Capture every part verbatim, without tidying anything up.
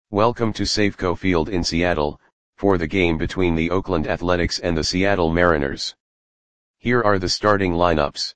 Welcome to Safeco Field in Seattle, for the game between the Oakland Athletics and the Seattle Mariners. Here are the starting lineups.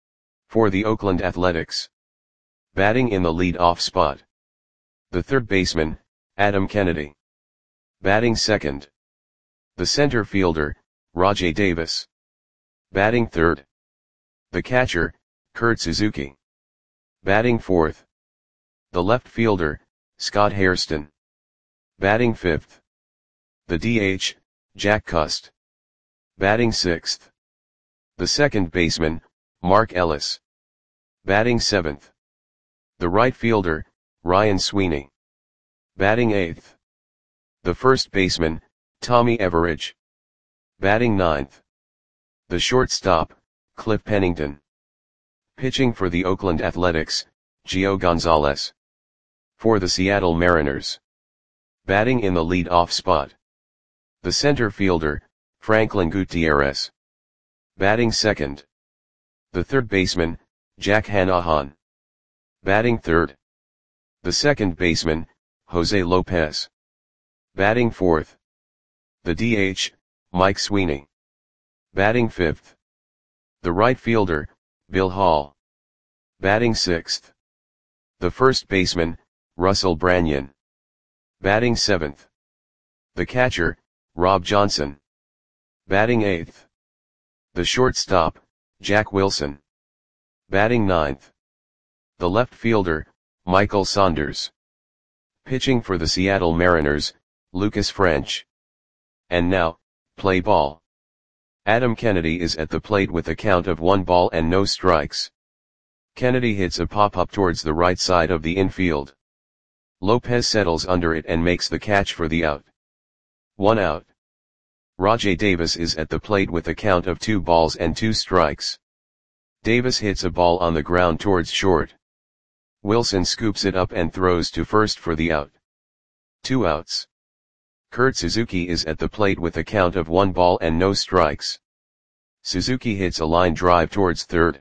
For the Oakland Athletics. Batting in the lead-off spot. The third baseman, Adam Kennedy. Batting second. The center fielder, Rajai Davis. Batting third. The catcher, Kurt Suzuki. Batting fourth. The left fielder, Scott Hairston. Batting fifth. The D H, Jack Cust. Batting sixth. The second baseman, Mark Ellis. Batting seventh. The right fielder, Ryan Sweeney. Batting eighth. The first baseman, Tommy Everidge. Batting ninth. The shortstop, Cliff Pennington. Pitching for the Oakland Athletics, Gio Gonzalez. For the Seattle Mariners. Batting in the lead-off spot. The center fielder, Franklin Gutierrez. Batting second. The third baseman, Jack Hannahan. Batting third. The second baseman, Jose Lopez. Batting fourth. The D H, Mike Sweeney. Batting fifth. The right fielder, Bill Hall. Batting sixth. The first baseman, Russell Branyan. Batting seventh. The catcher, Rob Johnson. Batting eighth. The shortstop, Jack Wilson. Batting ninth. The left fielder, Michael Saunders. Pitching for the Seattle Mariners, Lucas French. And now, play ball. Adam Kennedy is at the plate with a count of one ball and no strikes. Kennedy hits a pop-up towards the right side of the infield. Lopez settles under it and makes the catch for the out. One out. Rajai Davis is at the plate with a count of two balls and two strikes. Davis hits a ball on the ground towards short. Wilson scoops it up and throws to first for the out. Two outs. Kurt Suzuki is at the plate with a count of one ball and no strikes. Suzuki hits a line drive towards third.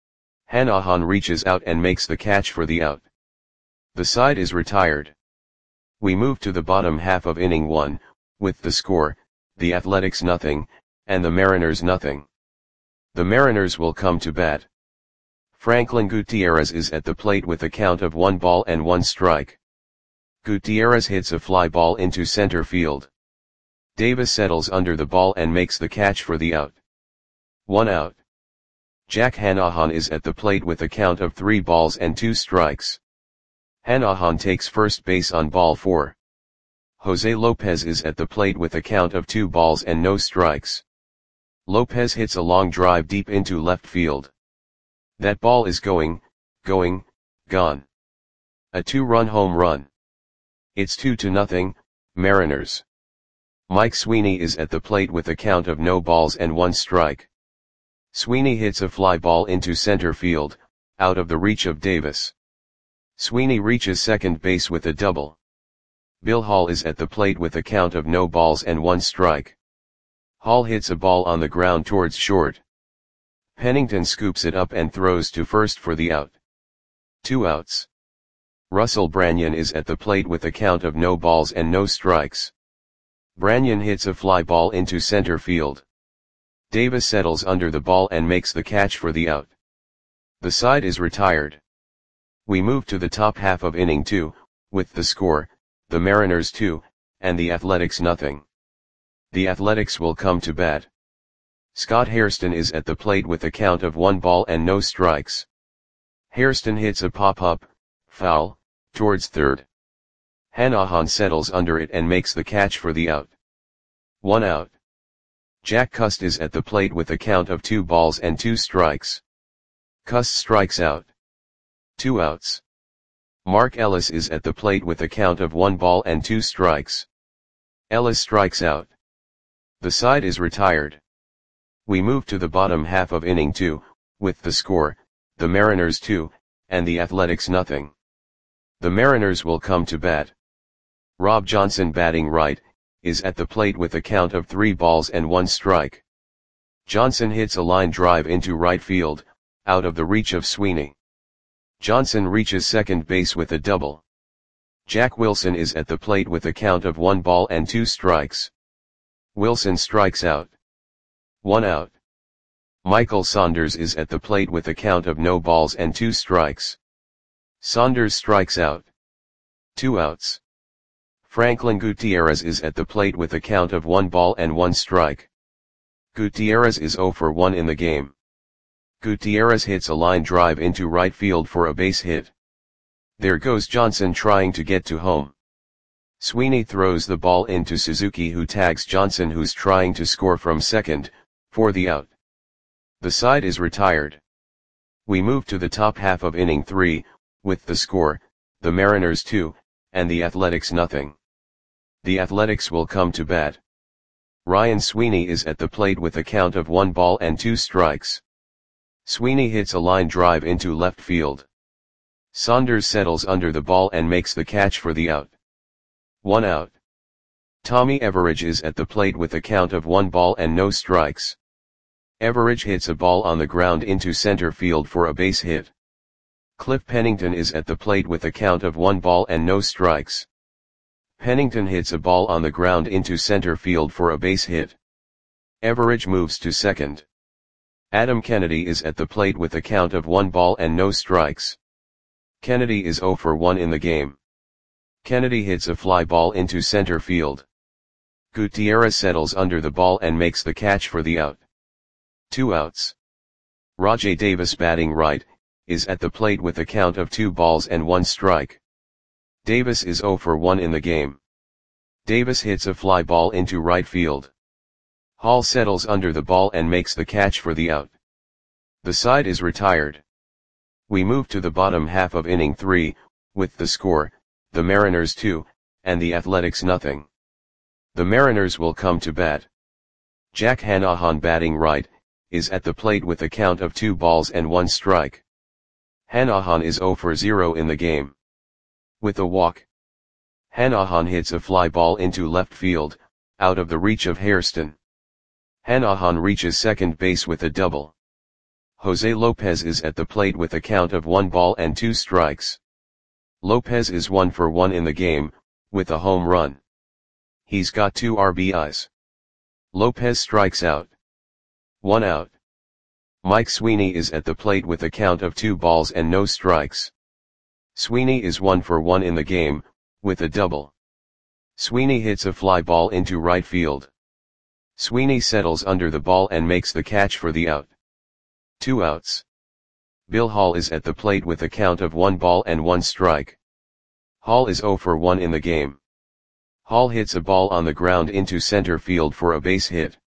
Hannahan reaches out and makes the catch for the out. The side is retired. We move to the bottom half of inning one, with the score, the Athletics nothing, and the Mariners nothing. The Mariners will come to bat. Franklin Gutierrez is at the plate with a count of one ball and one strike. Gutierrez hits a fly ball into center field. Davis settles under the ball and makes the catch for the out. One out. Jack Hannahan is at the plate with a count of three balls and two strikes. Hannahan takes first base on ball four. Jose Lopez is at the plate with a count of two balls and no strikes. Lopez hits a long drive deep into left field. That ball is going, going, gone. A two-run home run. It's two to nothing, Mariners. Mike Sweeney is at the plate with a count of no balls and one strike. Sweeney hits a fly ball into center field, out of the reach of Davis. Sweeney reaches second base with a double. Bill Hall is at the plate with a count of no balls and one strike. Hall hits a ball on the ground towards short. Pennington scoops it up and throws to first for the out. Two outs. Russell Branyan is at the plate with a count of no balls and no strikes. Branyan hits a fly ball into center field. Davis settles under the ball and makes the catch for the out. The side is retired. We move to the top half of inning two, with the score, the Mariners two, and the Athletics nothing. The Athletics will come to bat. Scott Hairston is at the plate with a count of one ball and no strikes. Hairston hits a pop-up, foul, towards third. Hannahan settles under it and makes the catch for the out. One out. Jack Cust is at the plate with a count of two balls and two strikes. Cust strikes out. Two outs. Mark Ellis is at the plate with a count of one ball and two strikes. Ellis strikes out. The side is retired. We move to the bottom half of inning two, with the score, the Mariners two, and the Athletics nothing. The Mariners will come to bat. Rob Johnson, batting right, is at the plate with a count of three balls and one strike. Johnson hits a line drive into right field, out of the reach of Sweeney. Johnson reaches second base with a double. Jack Wilson is at the plate with a count of one ball and two strikes. Wilson strikes out. One out. Michael Saunders is at the plate with a count of no balls and two strikes. Saunders strikes out. Two outs. Franklin Gutierrez is at the plate with a count of one ball and one strike. Gutierrez is zero for one in the game. Gutierrez hits a line drive into right field for a base hit. There goes Johnson trying to get to home. Sweeney throws the ball into Suzuki, who tags Johnson, who's trying to score from second, for the out. The side is retired. We move to the top half of inning three, with the score, the Mariners two, and the Athletics nothing. The Athletics will come to bat. Ryan Sweeney is at the plate with a count of one ball and two strikes. Sweeney hits a line drive into left field. Saunders settles under the ball and makes the catch for the out. One out. Tommy Everidge is at the plate with a count of one ball and no strikes. Everidge hits a ball on the ground into center field for a base hit. Cliff Pennington is at the plate with a count of one ball and no strikes. Pennington hits a ball on the ground into center field for a base hit. Everidge moves to second. Adam Kennedy is at the plate with a count of one ball and no strikes. Kennedy is zero for one in the game. Kennedy hits a fly ball into center field. Gutierrez settles under the ball and makes the catch for the out. Two outs. Rajai Davis, batting right, is at the plate with a count of two balls and one strike. Davis is zero for one in the game. Davis hits a fly ball into right field. Hall settles under the ball and makes the catch for the out. The side is retired. We move to the bottom half of inning three, with the score, the Mariners two, and the Athletics nothing. The Mariners will come to bat. Jack Hanahan, batting right, is at the plate with a count of two balls and one strike. Hanahan is zero for zero in the game. With a walk, Hanahan hits a fly ball into left field, out of the reach of Hairston. Hanahan reaches second base with a double. Jose Lopez is at the plate with a count of one ball and two strikes. Lopez is one for one in the game, with a home run. He's got two R B Is. Lopez strikes out. One out. Mike Sweeney is at the plate with a count of two balls and no strikes. Sweeney is one for one in the game, with a double. Sweeney hits a fly ball into right field. Sweeney settles under the ball and makes the catch for the out. Two outs. Bill Hall is at the plate with a count of one ball and one strike. Hall is zero for one in the game. Hall hits a ball on the ground into center field for a base hit.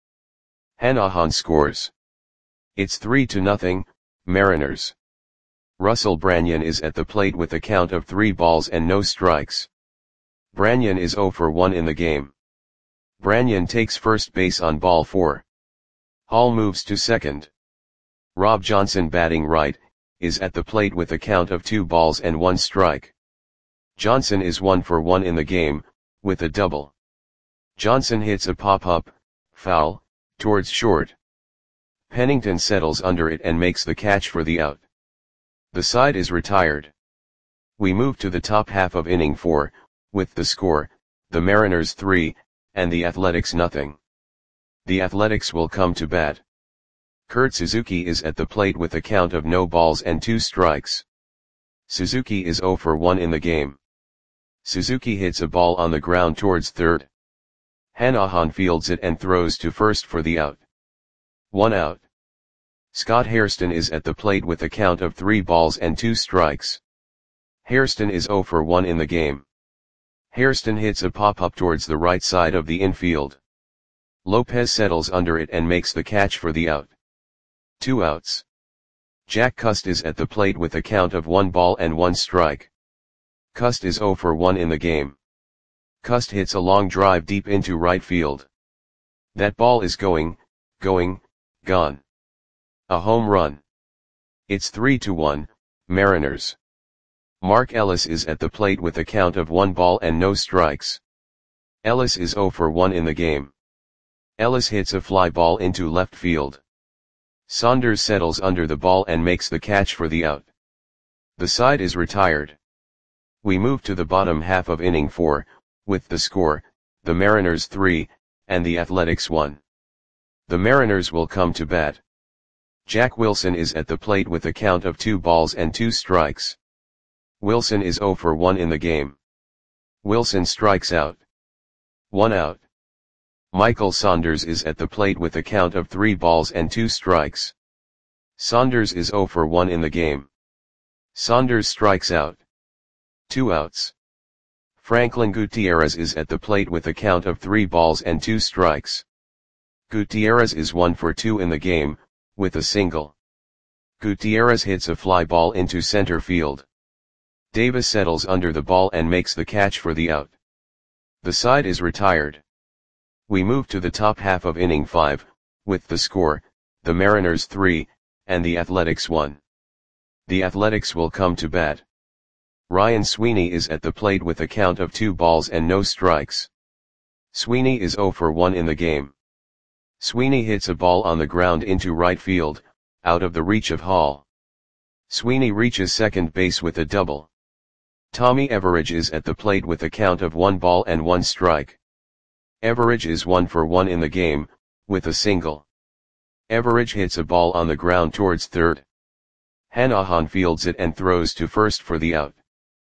Hanahan scores. It's three to nothing, Mariners. Russell Branyan is at the plate with a count of three balls and no strikes. Branyan is zero for one in the game. Branyan takes first base on ball four. Hall moves to second. Rob Johnson, batting right, is at the plate with a count of two balls and one strike. Johnson is one for one in the game, with a double. Johnson hits a pop-up, foul, towards short. Pennington settles under it and makes the catch for the out. The side is retired. We move to the top half of inning four, with the score, the Mariners three, and the Athletics nothing. The Athletics will come to bat. Kurt Suzuki is at the plate with a count of no balls and two strikes. Suzuki is zero for one in the game. Suzuki hits a ball on the ground towards third. Hanahan fields it and throws to first for the out. One out. Scott Hairston is at the plate with a count of three balls and two strikes. Hairston is zero for one in the game. Hairston hits a pop-up towards the right side of the infield. Lopez settles under it and makes the catch for the out. Two outs. Jack Cust is at the plate with a count of one ball and one strike. Cust is zero for one in the game. Cust hits a long drive deep into right field. That ball is going, going, gone. A home run. It's three to one, Mariners. Mark Ellis is at the plate with a count of one ball and no strikes. Ellis is zero for one in the game. Ellis hits a fly ball into left field. Saunders settles under the ball and makes the catch for the out. The side is retired. We move to the bottom half of inning four, with the score, the Mariners three, and the Athletics one. The Mariners will come to bat. Jack Wilson is at the plate with a count of two balls and two strikes. Wilson is oh for one in the game. Wilson strikes out. One out. Michael Saunders is at the plate with a count of three balls and two strikes. Saunders is oh for one in the game. Saunders strikes out. Two outs. Franklin Gutierrez is at the plate with a count of three balls and two strikes. Gutierrez is one for two in the game, with a single. Gutierrez hits a fly ball into center field. Davis settles under the ball and makes the catch for the out. The side is retired. We move to the top half of inning five, with the score, the Mariners three, and the Athletics one. The Athletics will come to bat. Ryan Sweeney is at the plate with a count of two balls and no strikes. Sweeney is oh for one in the game. Sweeney hits a ball on the ground into right field, out of the reach of Hall. Sweeney reaches second base with a double. Tommy Everidge is at the plate with a count of one ball and one strike. Everidge is one for one in the game, with a single. Everidge hits a ball on the ground towards third. Hanahan fields it and throws to first for the out.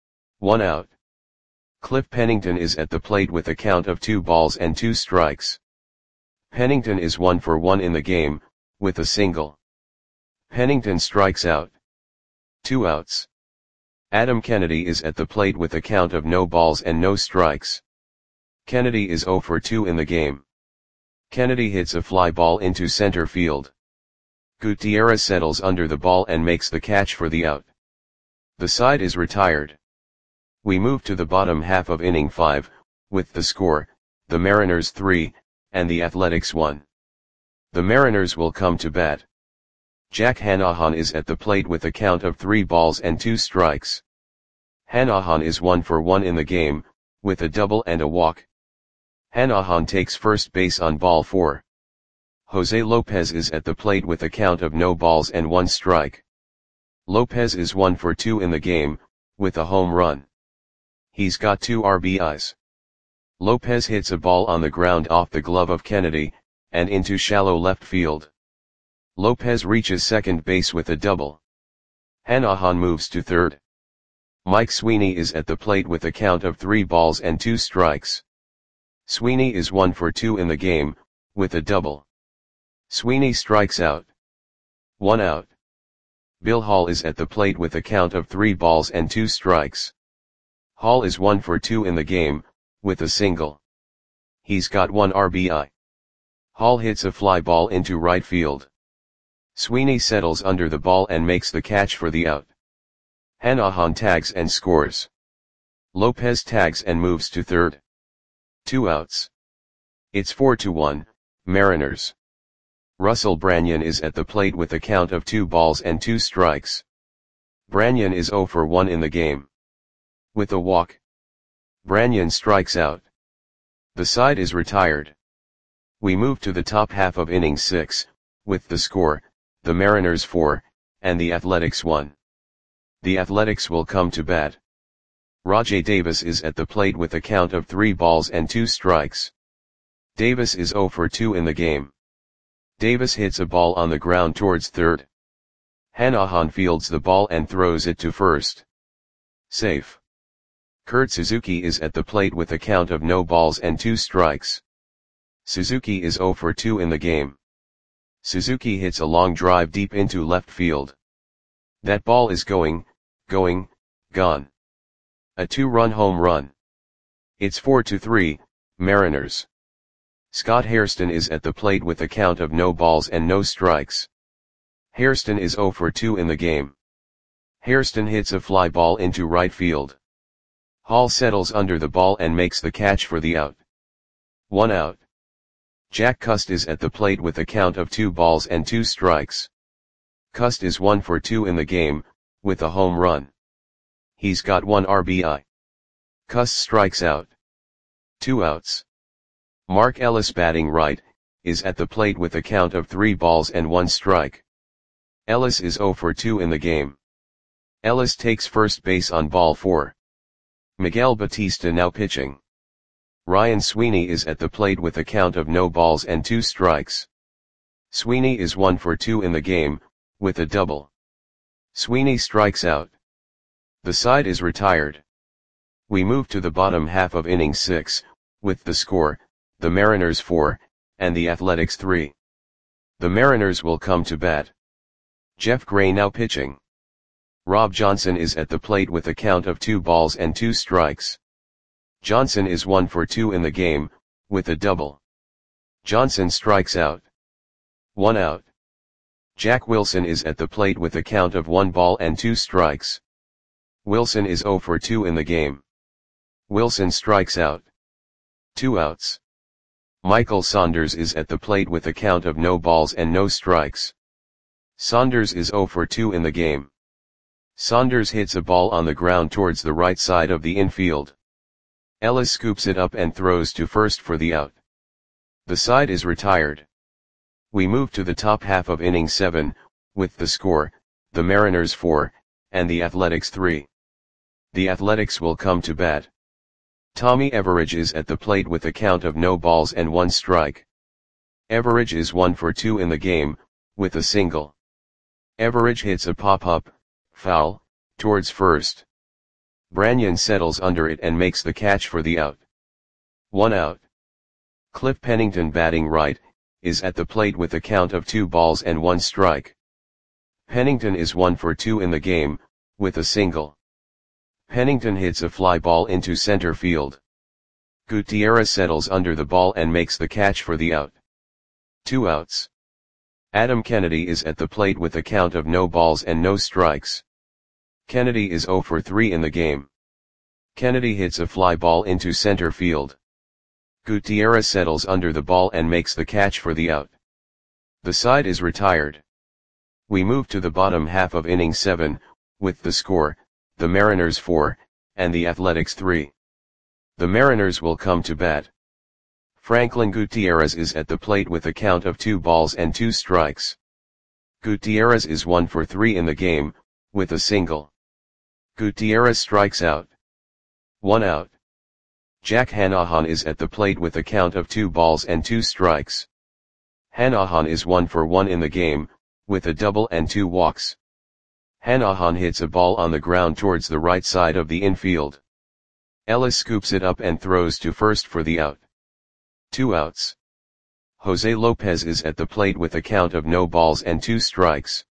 One out. Cliff Pennington is at the plate with a count of two balls and two strikes. Pennington is one for one in the game, with a single. Pennington strikes out. Two outs. Adam Kennedy is at the plate with a count of no balls and no strikes. Kennedy is oh for two in the game. Kennedy hits a fly ball into center field. Gutierrez settles under the ball and makes the catch for the out. The side is retired. We move to the bottom half of inning five, with the score, the Mariners three, and the Athletics one. The Mariners will come to bat. Jack Hanahan is at the plate with a count of three balls and two strikes. Hanahan is one for one in the game, with a double and a walk. Hanahan takes first base on ball four. Jose Lopez is at the plate with a count of no balls and one strike. Lopez is one for two in the game, with a home run. He's got two R B Is. Lopez hits a ball on the ground off the glove of Kennedy, and into shallow left field. Lopez reaches second base with a double. Hanahan moves to third. Mike Sweeney is at the plate with a count of three balls and two strikes. Sweeney is one for two in the game, with a double. Sweeney strikes out. One out. Bill Hall is at the plate with a count of three balls and two strikes. Hall is one for two in the game, with a single. He's got one R B I. Hall hits a fly ball into right field. Sweeney settles under the ball and makes the catch for the out. Hanahan tags and scores. Lopez tags and moves to third. Two outs. It's four to one, Mariners. Russell Branyan is at the plate with a count of two balls and two strikes. Branyan is oh for one in the game. With a walk. Branyan strikes out. The side is retired. We move to the top half of inning six, with the score, the Mariners four, and the Athletics one. The Athletics will come to bat. Rajai Davis is at the plate with a count of three balls and two strikes. Davis is oh for two in the game. Davis hits a ball on the ground towards third. Hanahan fields the ball and throws it to first. Safe. Kurt Suzuki is at the plate with a count of no balls and two strikes. Suzuki is oh for two in the game. Suzuki hits a long drive deep into left field. That ball is going, going, gone. A two-run home run. It's four to three, Mariners. Scott Hairston is at the plate with a count of no balls and no strikes. Hairston is oh for two in the game. Hairston hits a fly ball into right field. Hall settles under the ball and makes the catch for the out. One out. Jack Cust is at the plate with a count of two balls and two strikes. Cust is one for two in the game, with a home run. He's got one R B I. Cust strikes out. Two outs. Mark Ellis, batting right, is at the plate with a count of three balls and one strike. Ellis is oh for two in the game. Ellis takes first base on ball four. Miguel Batista now pitching. Ryan Sweeney is at the plate with a count of no balls and two strikes. Sweeney is one for two in the game, with a double. Sweeney strikes out. The side is retired. We move to the bottom half of inning six, with the score, the Mariners four, and the Athletics three. The Mariners will come to bat. Jeff Gray now pitching. Rob Johnson is at the plate with a count of two balls and two strikes. Johnson is one for two in the game, with a double. Johnson strikes out. One out. Jack Wilson is at the plate with a count of one ball and two strikes. Wilson is zero for two in the game. Wilson strikes out. Two outs. Michael Saunders is at the plate with a count of no balls and no strikes. Saunders is zero for two in the game. Saunders hits a ball on the ground towards the right side of the infield. Ellis scoops it up and throws to first for the out. The side is retired. We move to the top half of inning seven, with the score, the Mariners four, and the Athletics three. The Athletics will come to bat. Tommy Everidge is at the plate with a count of no balls and one strike. Everidge is one for two in the game, with a single. Everidge hits a pop-up, foul, towards first. Branyan settles under it and makes the catch for the out. One out. Cliff Pennington, batting right, is at the plate with a count of two balls and one strike. Pennington is one for two in the game, with a single. Pennington hits a fly ball into center field. Gutierrez settles under the ball and makes the catch for the out. Two outs. Adam Kennedy is at the plate with a count of no balls and no strikes. Kennedy is zero for three in the game. Kennedy hits a fly ball into center field. Gutierrez settles under the ball and makes the catch for the out. The side is retired. We move to the bottom half of inning seven, with the score, the Mariners four, and the Athletics three. The Mariners will come to bat. Franklin Gutierrez is at the plate with a count of two balls and two strikes. Gutierrez is one for three in the game, with a single. Gutierrez strikes out. One out. Jack Hanahan is at the plate with a count of two balls and two strikes. Hanahan is one for one in the game, with a double and two walks. Hanahan hits a ball on the ground towards the right side of the infield. Ellis scoops it up and throws to first for the out. Two outs. Jose Lopez is at the plate with a count of no balls and two strikes.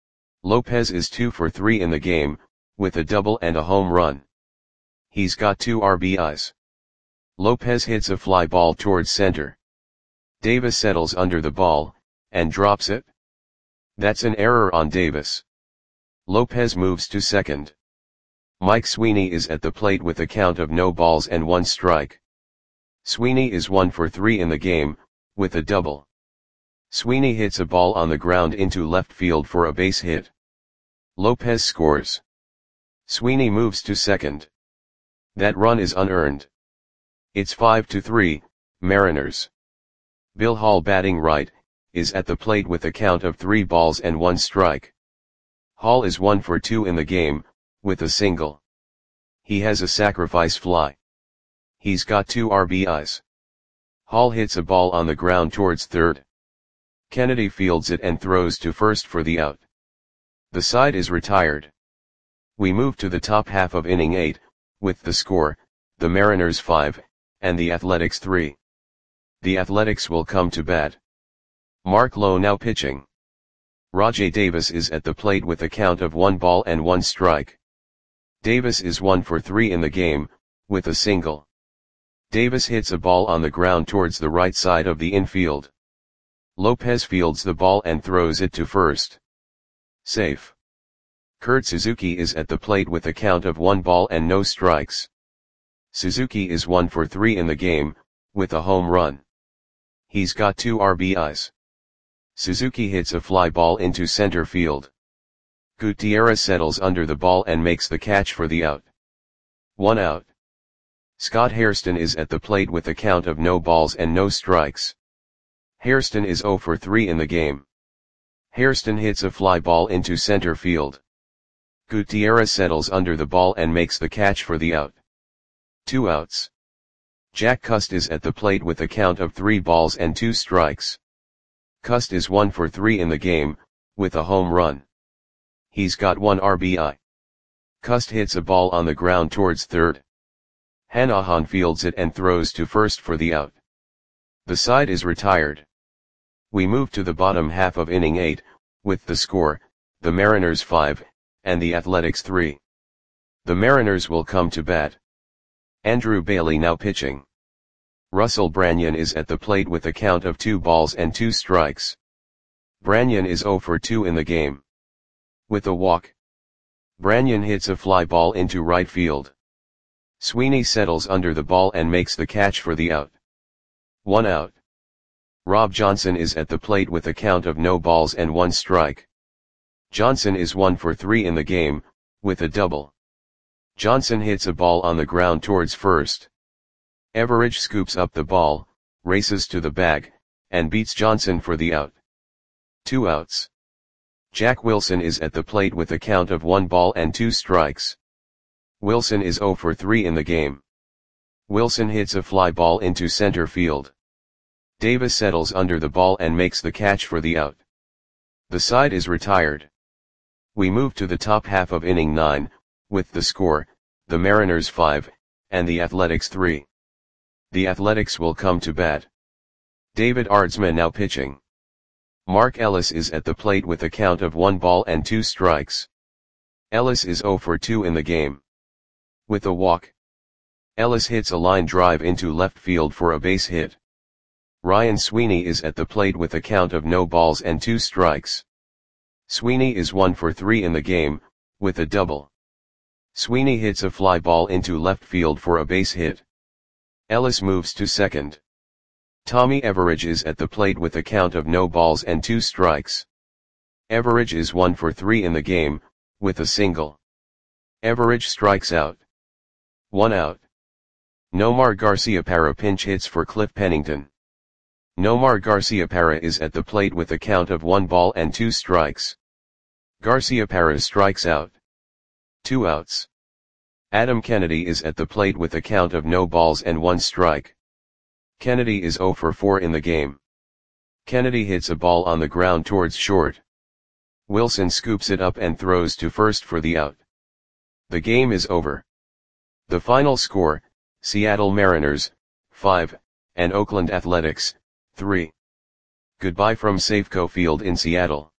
Lopez is two for three in the game, with a double and a home run. He's got two R B Is. Lopez hits a fly ball towards center. Davis settles under the ball, and drops it. That's an error on Davis. Lopez moves to second. Mike Sweeney is at the plate with a count of no balls and one strike. Sweeney is one for three in the game, with a double. Sweeney hits a ball on the ground into left field for a base hit. Lopez scores. Sweeney moves to second. That run is unearned. It's five to three, Mariners. Bill Hall, batting right, is at the plate with a count of three balls and one strike. Hall is one for two in the game, with a single. He has a sacrifice fly. He's got two R B Is. Hall hits a ball on the ground towards third. Kennedy fields it and throws to first for the out. The side is retired. We move to the top half of inning eight, with the score, the Mariners five, and the Athletics three. The Athletics will come to bat. Mark Lowe now pitching. Rajai Davis is at the plate with a count of one ball and one strike. Davis is one for three in the game, with a single. Davis hits a ball on the ground towards the right side of the infield. Lopez fields the ball and throws it to first. Safe. Kurt Suzuki is at the plate with a count of one ball and no strikes. Suzuki is one for three in the game, with a home run. He's got two R B Is. Suzuki hits a fly ball into center field. Gutierrez settles under the ball and makes the catch for the out. One out. Scott Hairston is at the plate with a count of no balls and no strikes. Hairston is zero for three in the game. Hairston hits a fly ball into center field. Gutierrez settles under the ball and makes the catch for the out. Two outs. Jack Cust is at the plate with a count of three balls and two strikes. Cust is one for three in the game, with a home run. He's got one R B I. Cust hits a ball on the ground towards third. Hanahan fields it and throws to first for the out. The side is retired. We move to the bottom half of inning eight, with the score, the Mariners five, and the Athletics three. The Mariners will come to bat. Andrew Bailey now pitching. Russell Branyan is at the plate with a count of two balls and two strikes. Branyan is zero for two in the game. With a walk, Branyan hits a fly ball into right field. Sweeney settles under the ball and makes the catch for the out. One out. Rob Johnson is at the plate with a count of no balls and one strike. Johnson is one for three in the game, with a double. Johnson hits a ball on the ground towards first. Everidge scoops up the ball, races to the bag, and beats Johnson for the out. Two outs. Jack Wilson is at the plate with a count of one ball and two strikes. Wilson is zero for three in the game. Wilson hits a fly ball into center field. Davis settles under the ball and makes the catch for the out. The side is retired. We move to the top half of inning nine, with the score, the Mariners five, and the Athletics three. The Athletics will come to bat. David Aardsma now pitching. Mark Ellis is at the plate with a count of one ball and two strikes. Ellis is zero for two in the game. With a walk, Ellis hits a line drive into left field for a base hit. Ryan Sweeney is at the plate with a count of no balls and two strikes. Sweeney is one for three in the game, with a double. Sweeney hits a fly ball into left field for a base hit. Ellis moves to second. Tommy Everidge is at the plate with a count of no balls and two strikes. Everidge is one for three in the game, with a single. Everidge strikes out. One out. Nomar Garciaparra pinch hits for Cliff Pennington. Nomar Garciaparra is at the plate with a count of one ball and two strikes. Garciaparra strikes out. Two outs. Adam Kennedy is at the plate with a count of no balls and one strike. Kennedy is zero for four in the game. Kennedy hits a ball on the ground towards short. Wilson scoops it up and throws to first for the out. The game is over. The final score, Seattle Mariners, five, and Oakland Athletics, three. Goodbye from Safeco Field in Seattle.